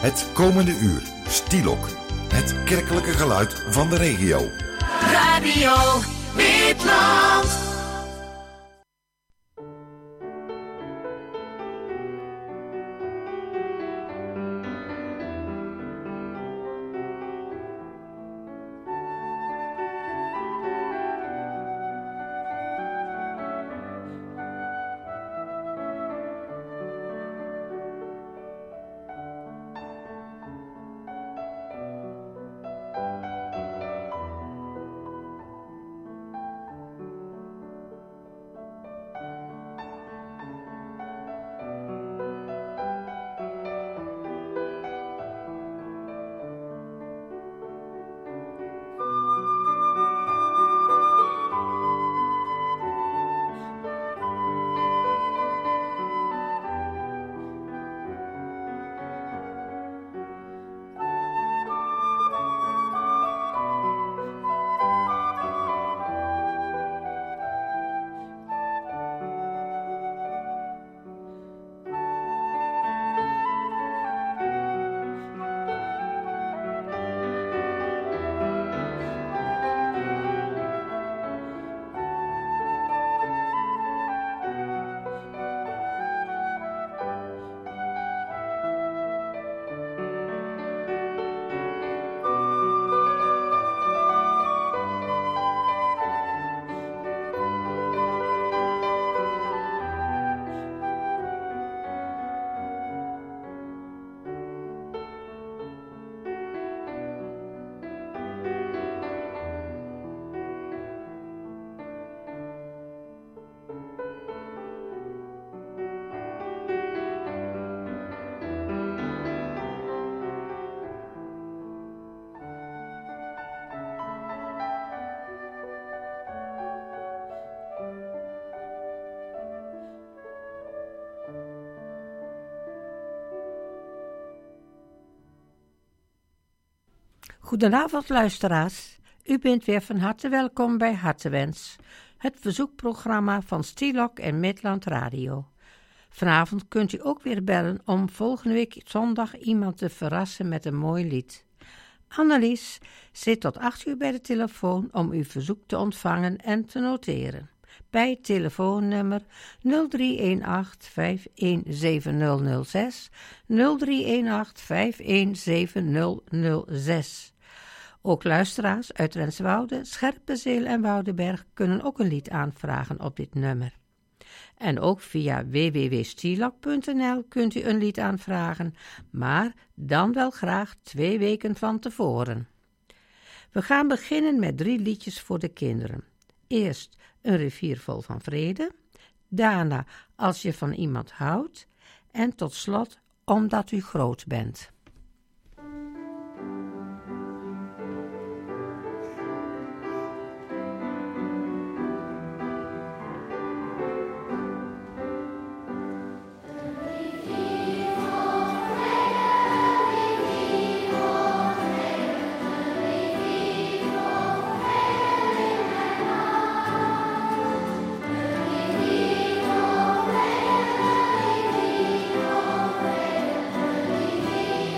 Het komende uur, Stielok. Het kerkelijke geluid van de regio. Radio Witland. Goedenavond luisteraars, u bent weer van harte welkom bij Hartewens, het verzoekprogramma van Stielok en Midland Radio. Vanavond kunt u ook weer bellen om volgende week zondag iemand te verrassen met een mooi lied. Annelies zit tot 8 uur bij de telefoon om uw verzoek te ontvangen en te noteren. Bij telefoonnummer 0318 517006, 0318 517006. Ook luisteraars uit Renswoude, Scherpenzeel en Woudenberg kunnen ook een lied aanvragen op dit nummer. En ook via www.stielok.nl kunt u een lied aanvragen, maar dan wel graag 2 weken van tevoren. We gaan beginnen met 3 liedjes voor de kinderen. Eerst Een rivier vol van vrede, daarna Als je van iemand houdt en tot slot Omdat u groot bent. Rivier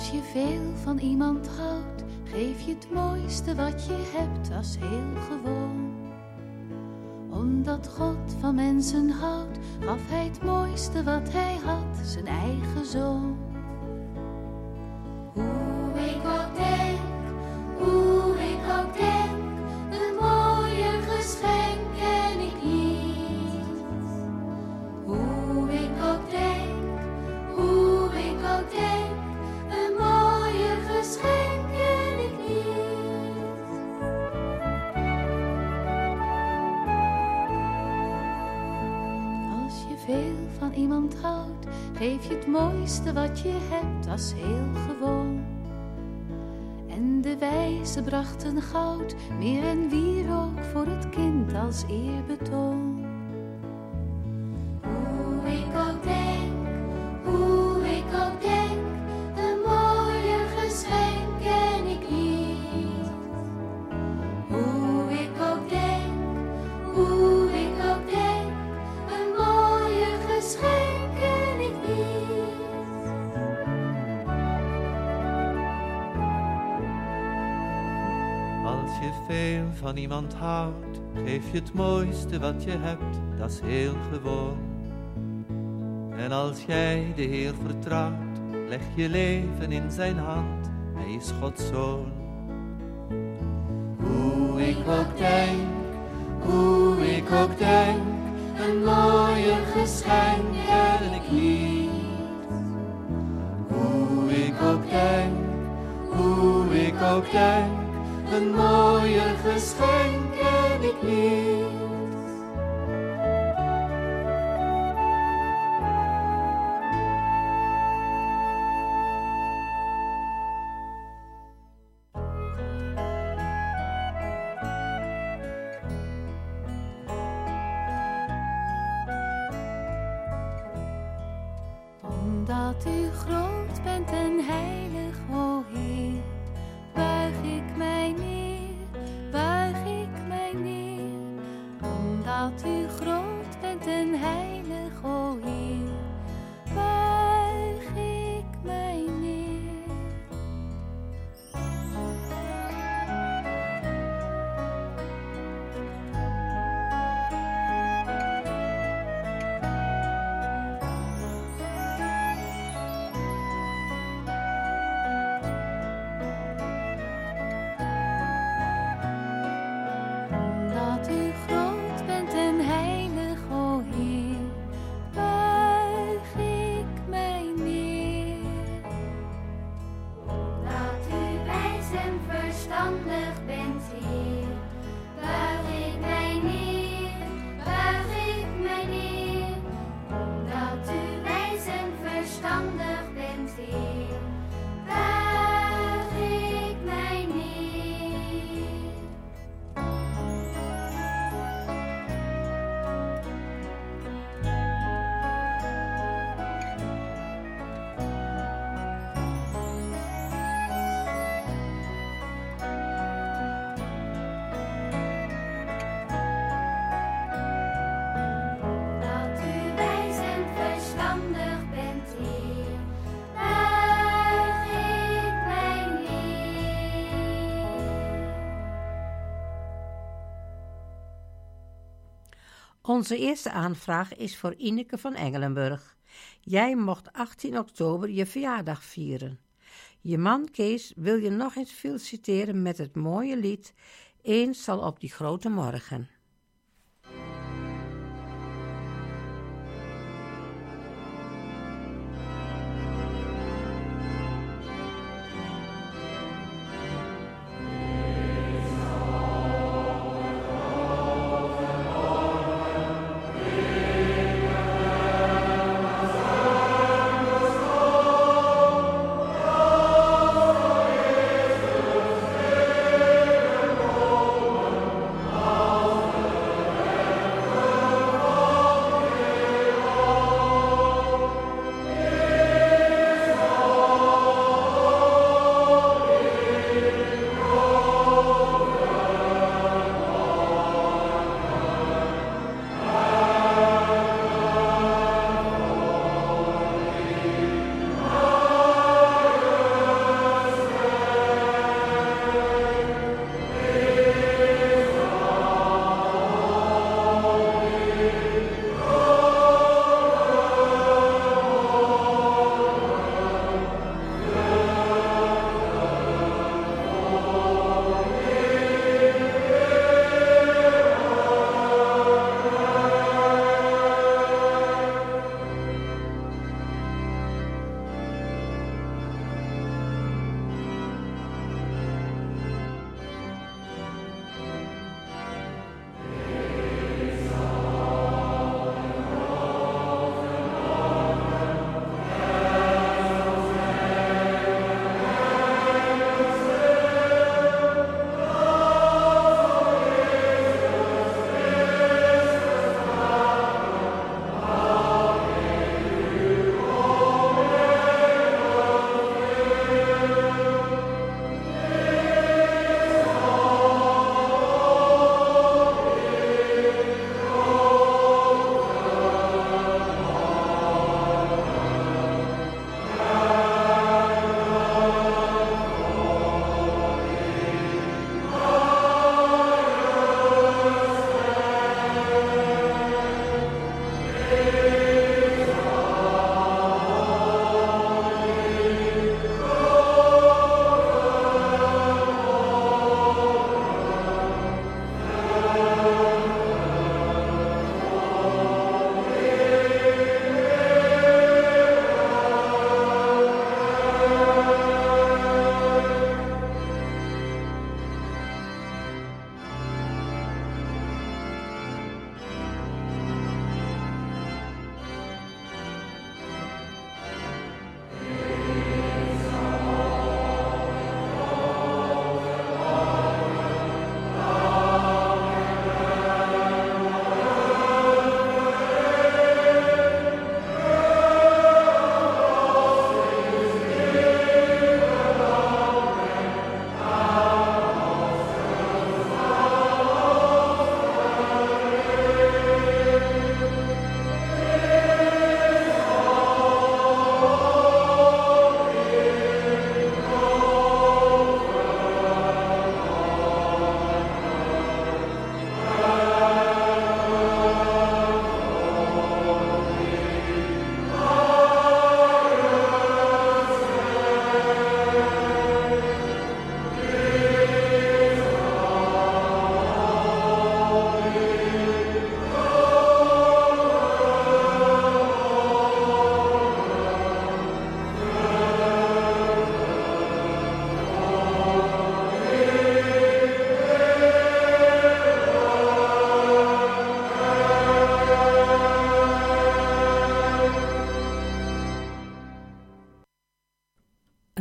Als je veel van iemand houdt, geef je het mooiste wat je hebt, dat is heel gewoon. Omdat God van mensen houdt, gaf hij het mooiste wat hij had, zijn eigen zoon. Hoe ik ook denk, een mooier geschenk ken ik niet. Hoe ik ook denk, een mooier geschenk ken ik niet. Als je veel van iemand houdt, geef je het mooiste wat je hebt, dat is heel gewoon. En de wijzen brachten goud, meer en wierook voor het kind als eerbetoon. Hoe ik ook denk, een mooier geschenk ken ik niet. Hoe ik ook denk, een mooier geschenk ken ik niet. Als je veel van iemand houdt, geef je het mooiste wat je hebt, dat is heel gewoon. En als jij de Heer vertrouwt, leg je leven in zijn hand, hij is Gods zoon. Hoe ik ook denk, een mooier geschenk ken ik niet. Hoe ik ook denk, een mooier geschenk ken ik niet. Omdat u groot bent en heilig, o Heer, buig ik mij neer. Omdat u groot bent en heilig, o Heer, buig ik mij neer. Omdat u groot bent en heilig, o Heer, buig ik mij neer. Dat u wijs en verstandig bent, Heer, buig ik mij neer, buig ik mij neer. Omdat u wijs en verstandig bent, Heer, buig ik mij neer. Dat u wijs en verstandig bent, Heer, buig ik mij neer. Onze eerste aanvraag is voor Ineke van Engelenburg. Jij mocht 18 oktober je verjaardag vieren. Je man Kees wil je nog eens feliciteren met het mooie lied Eens zal op die grote morgen. O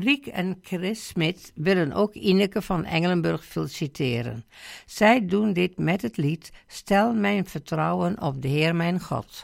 Riek en Chris Smit willen ook Ineke van Engelenburg feliciteren. Zij doen dit met het lied Stel mijn vertrouwen op de Heer mijn God.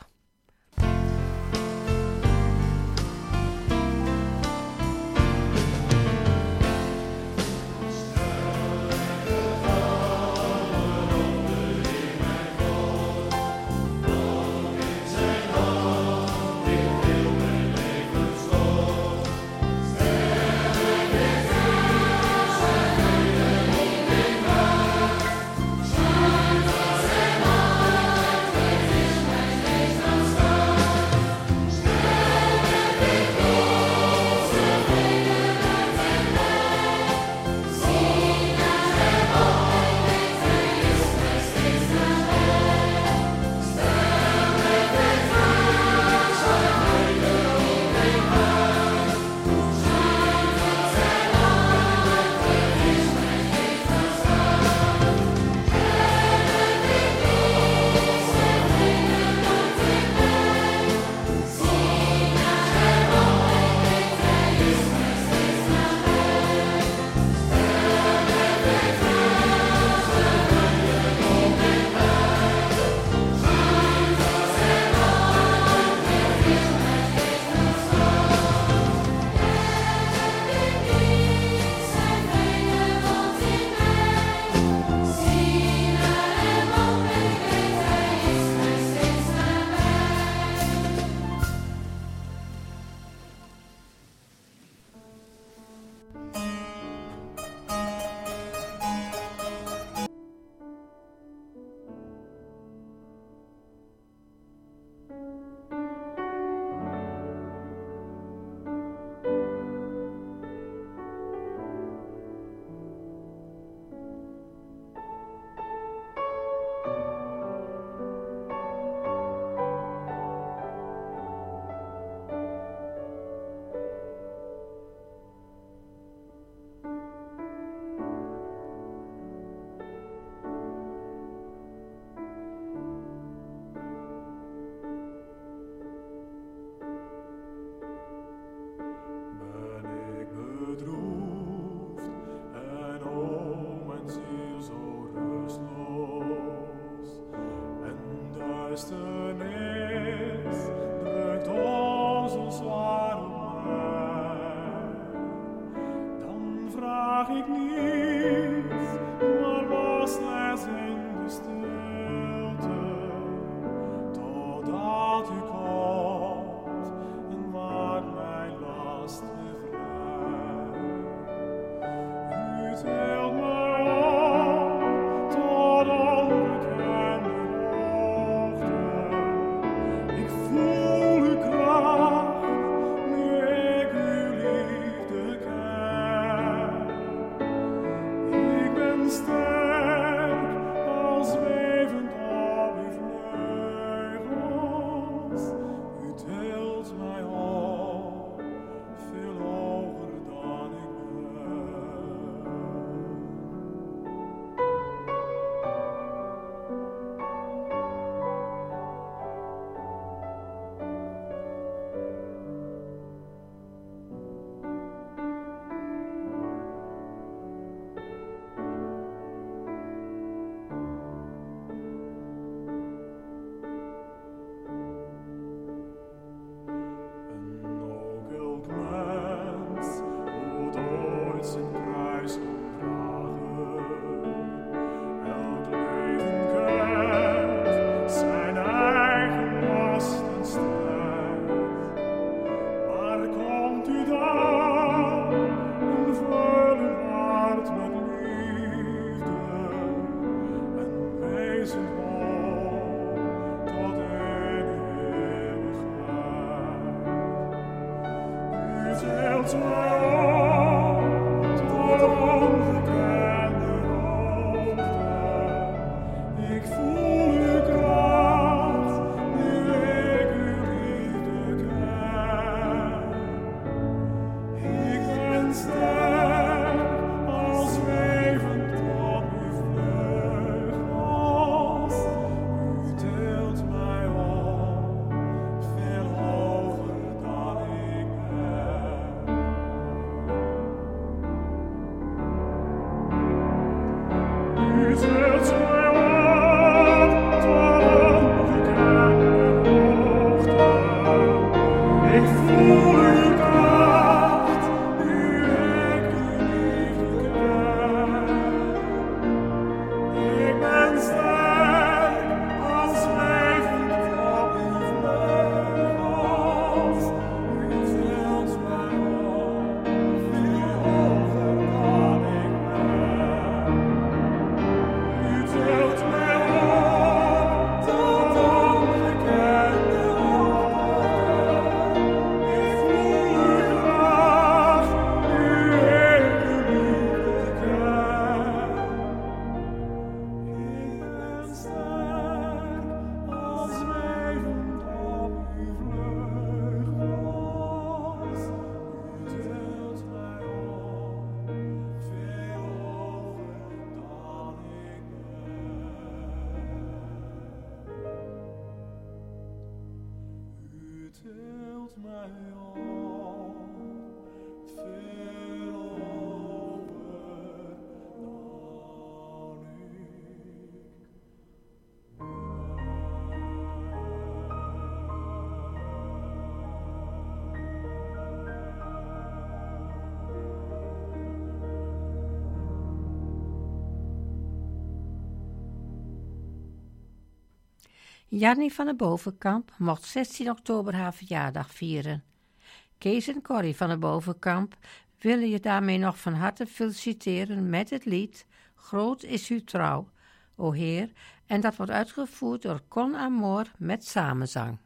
Jannie van de Bovenkamp mocht 16 oktober haar verjaardag vieren. Kees en Corrie van de Bovenkamp willen je daarmee nog van harte feliciteren met het lied Groot is uw trouw, o Heer, en dat wordt uitgevoerd door Con Amor met samenzang.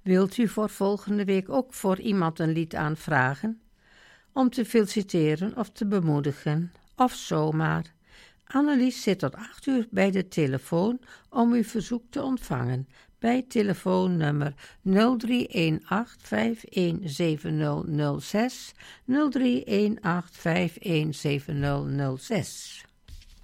Wilt u voor volgende week ook voor iemand een lied aanvragen? Om te feliciteren of te bemoedigen, of zomaar. Annelies zit tot 8 uur bij de telefoon om uw verzoek te ontvangen. Bij telefoonnummer 0318517006, 0318517006.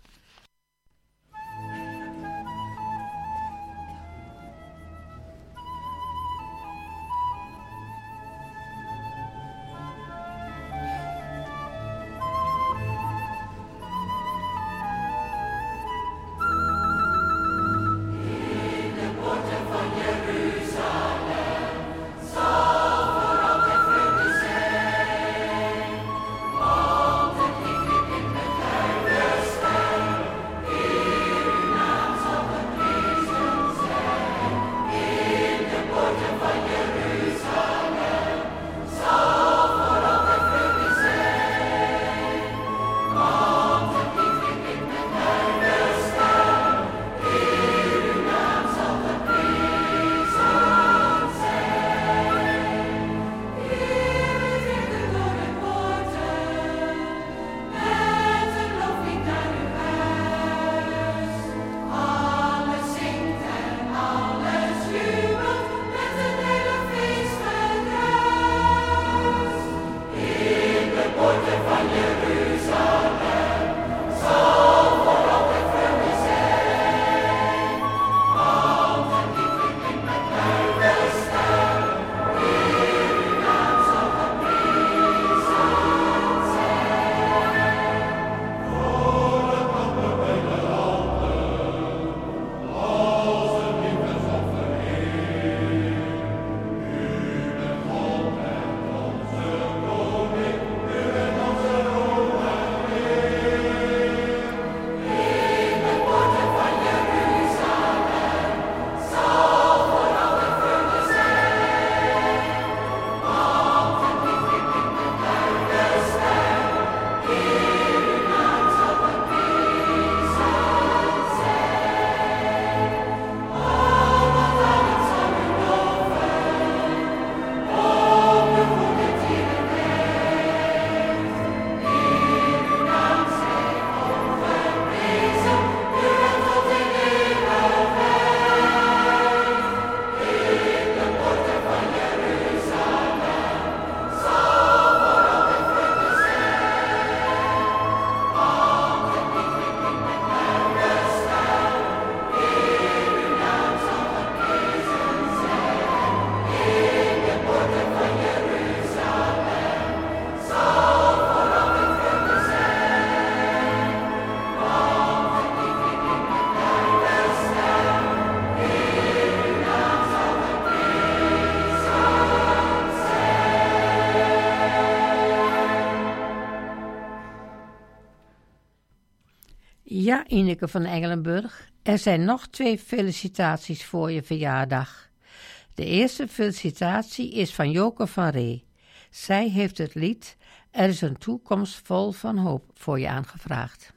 Ja, Ineke van Engelenburg, er zijn nog 2 felicitaties voor je verjaardag. De eerste felicitatie is van Joke van Ree. Zij heeft het lied Er is een toekomst vol van hoop voor je aangevraagd.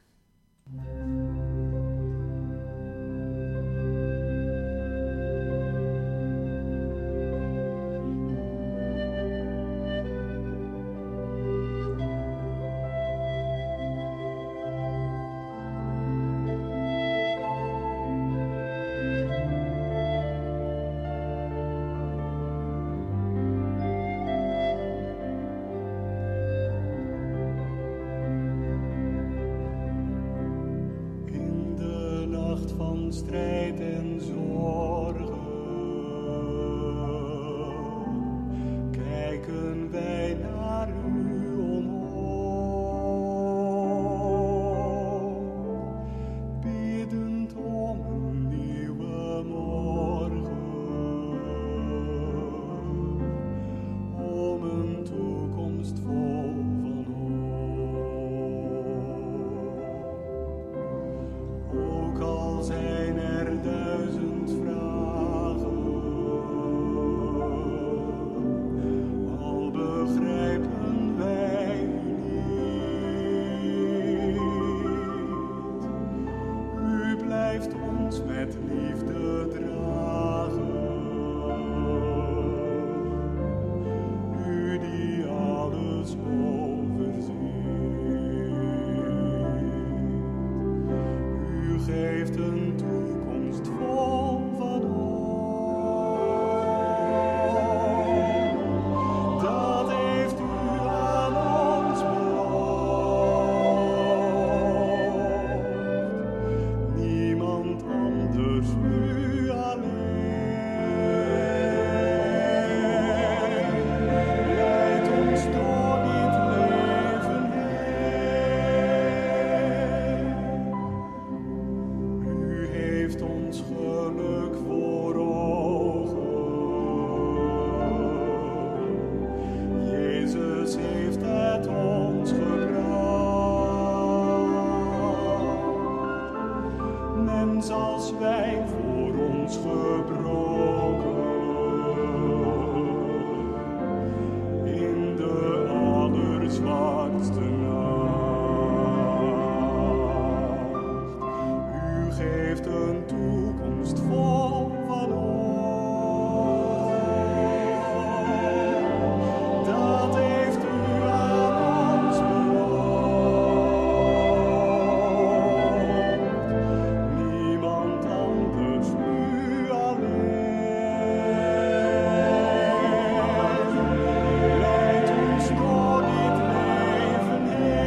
Strijd en zorgen, kijken wij naar u omhoog, biddend om een nieuwe morgen, om een toekomst vol van hoop. Ook al zijn er 1000 vragen, al begrijpen wij niet. U blijft ons met liefde dragen. geeft een toekomst vol van hoop. Dat heeft u aan ons beloofd. Niemand anders, u alleen. Leidt ons door dit leven heen. U heeft ons geluk voor ogen. Jezus heeft het ons gebracht. Mens als wij voor ons gebroken. In de allerzwaarste nacht. U geeft een toekomst vol van hoop. Dat heeft u aan ons beloofd. Niemand anders, u alleen. Leidt ons door dit leven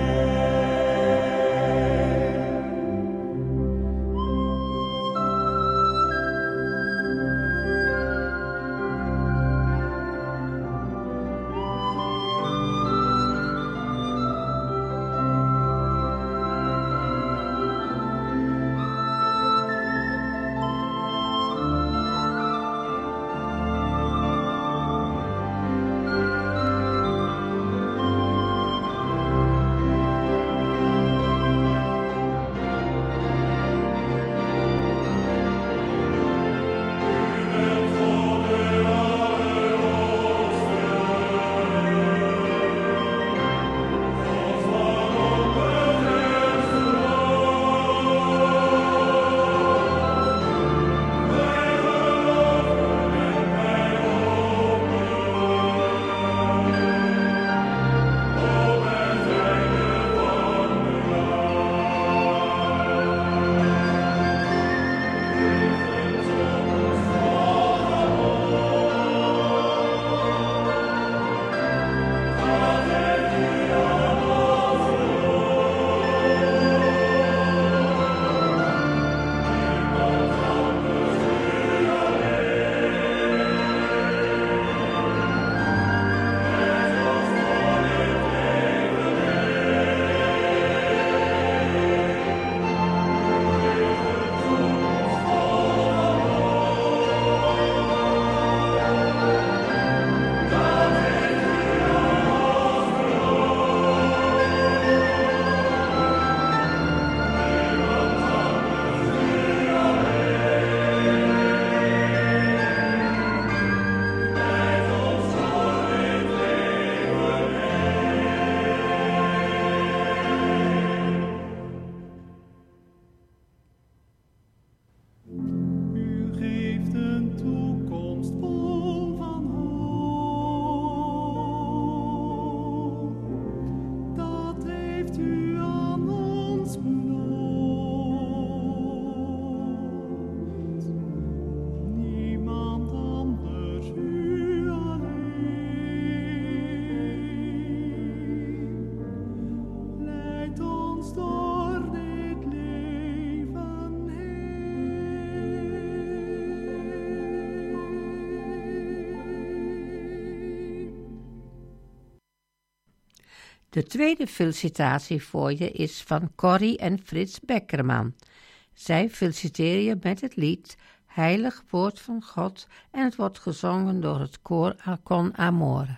De tweede felicitatie voor je is van Corrie en Frits Beckerman. Zij feliciteren je met het lied Heilig Woord van God en het wordt gezongen door het koor Con Amore.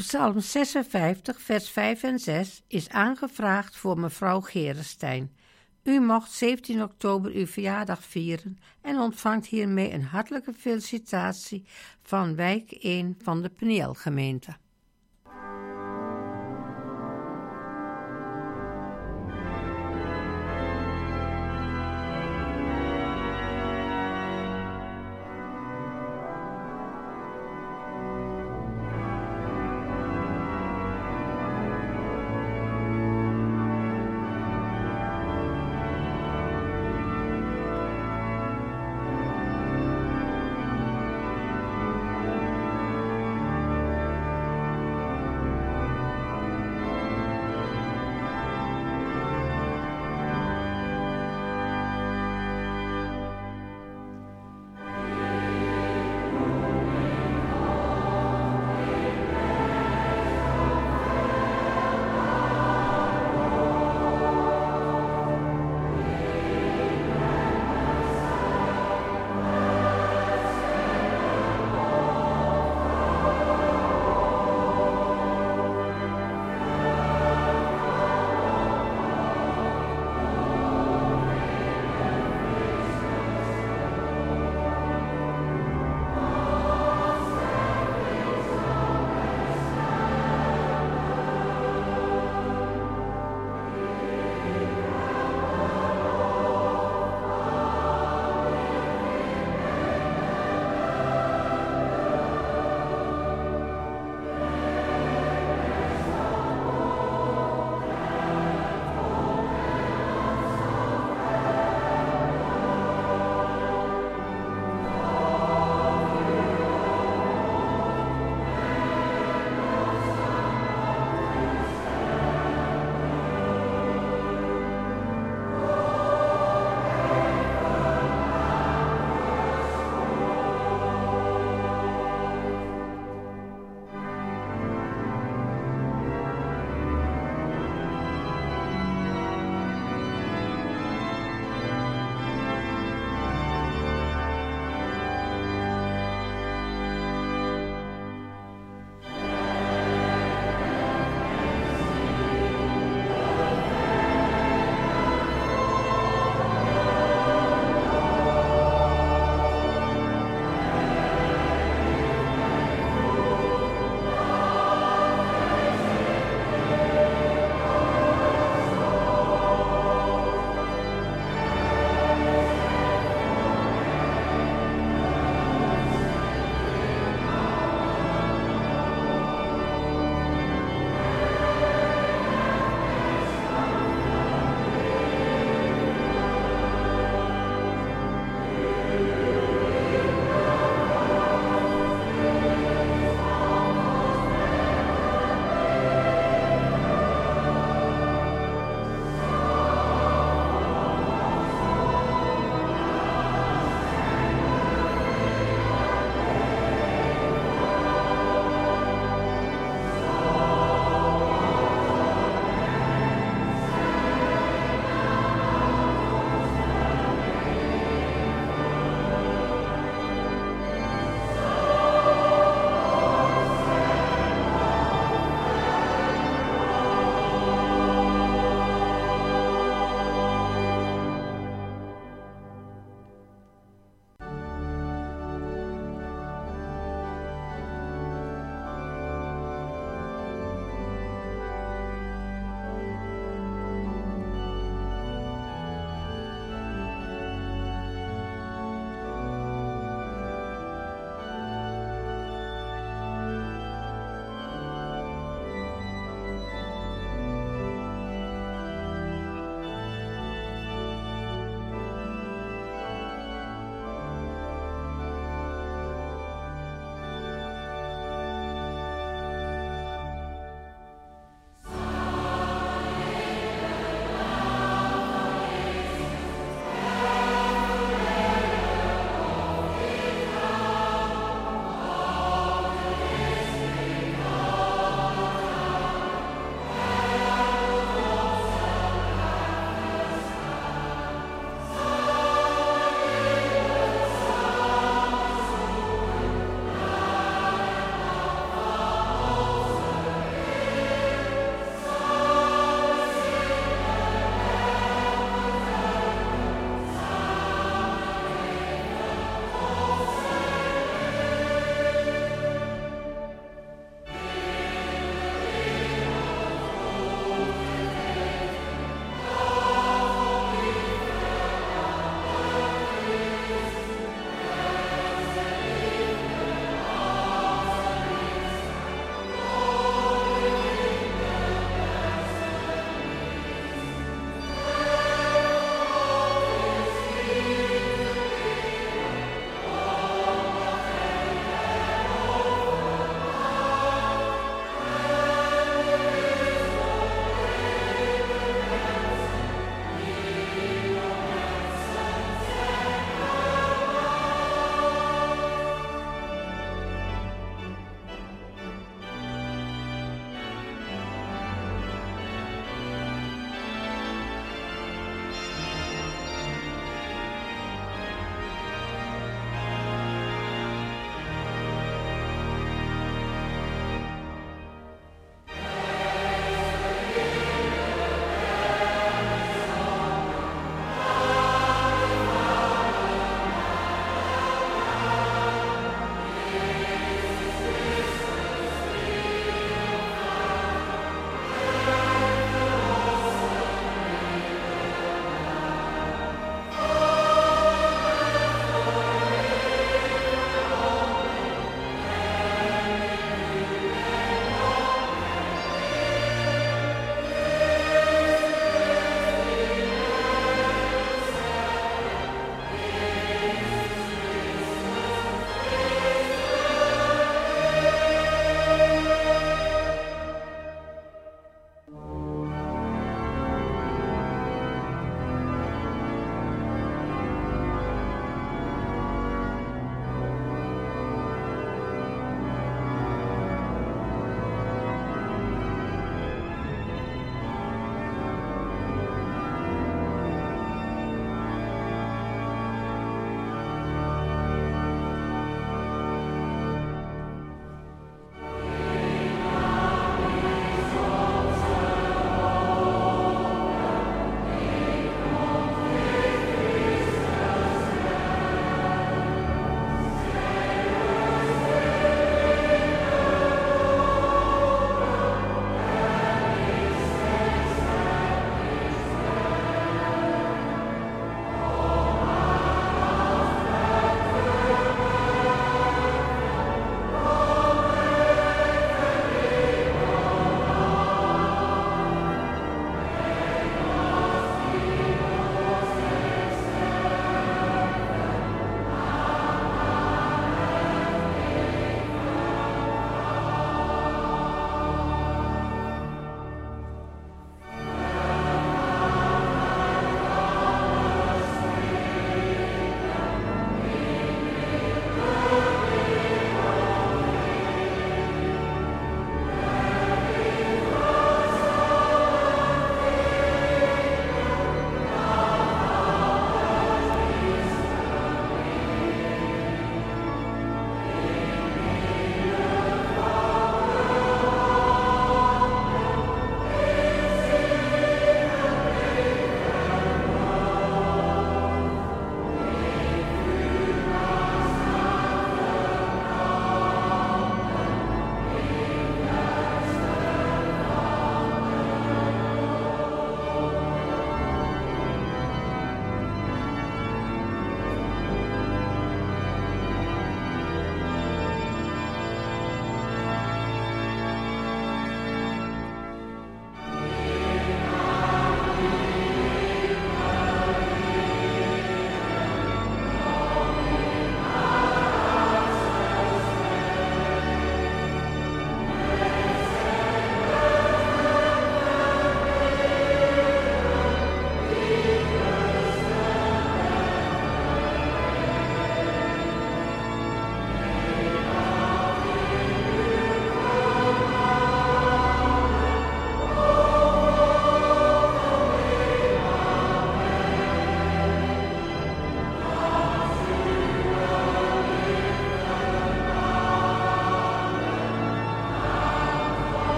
Psalm 56, vers 5 en 6 is aangevraagd voor mevrouw Gerenstein. U mocht 17 oktober uw verjaardag vieren en ontvangt hiermee een hartelijke felicitatie van wijk 1 van de Penielgemeente.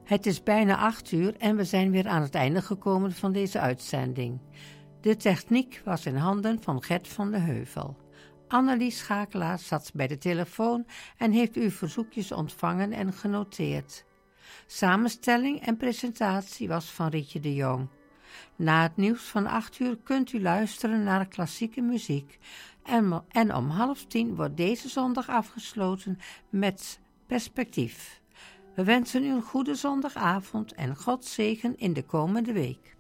Het is bijna 8:00 en we zijn weer aan het einde gekomen van deze uitzending. De techniek was in handen van Gert van de Heuvel. Annelies Schakelaar zat bij de telefoon en heeft uw verzoekjes ontvangen en genoteerd. Samenstelling en presentatie was van Rietje de Jong. Na het nieuws van 8:00 kunt u luisteren naar klassieke muziek. En om 9:30 wordt deze zondag afgesloten met Perspectief. We wensen u een goede zondagavond en God zegen in de komende week.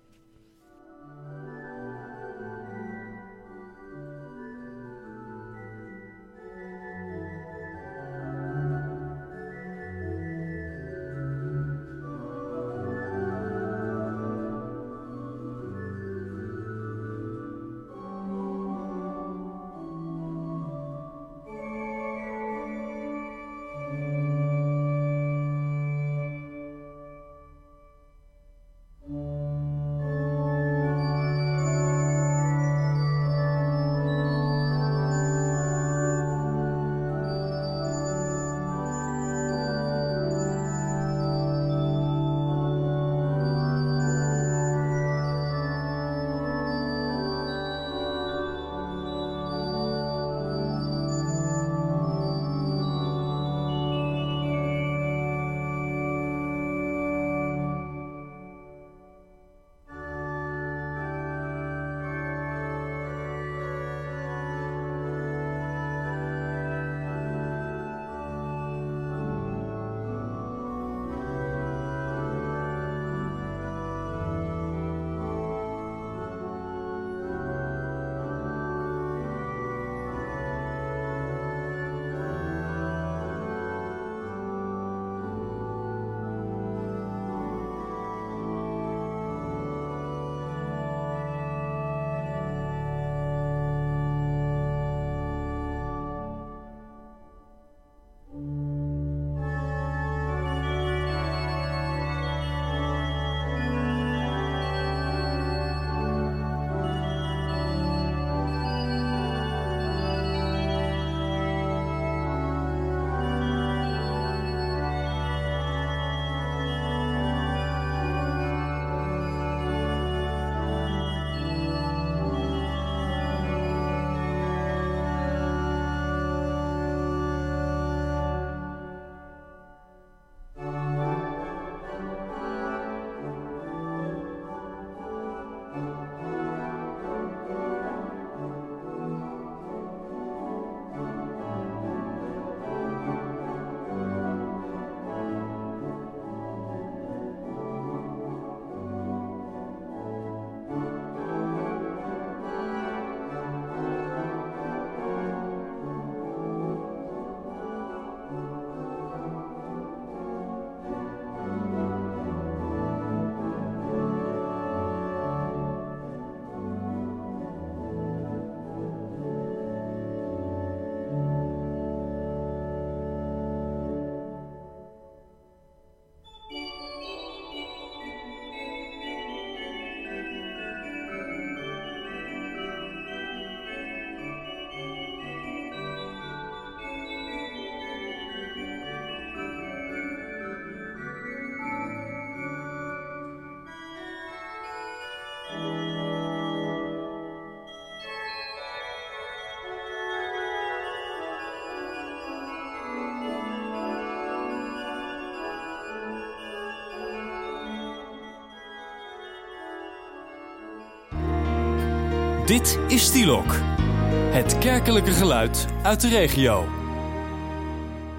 Dit is Stielok, het kerkelijke geluid uit de regio.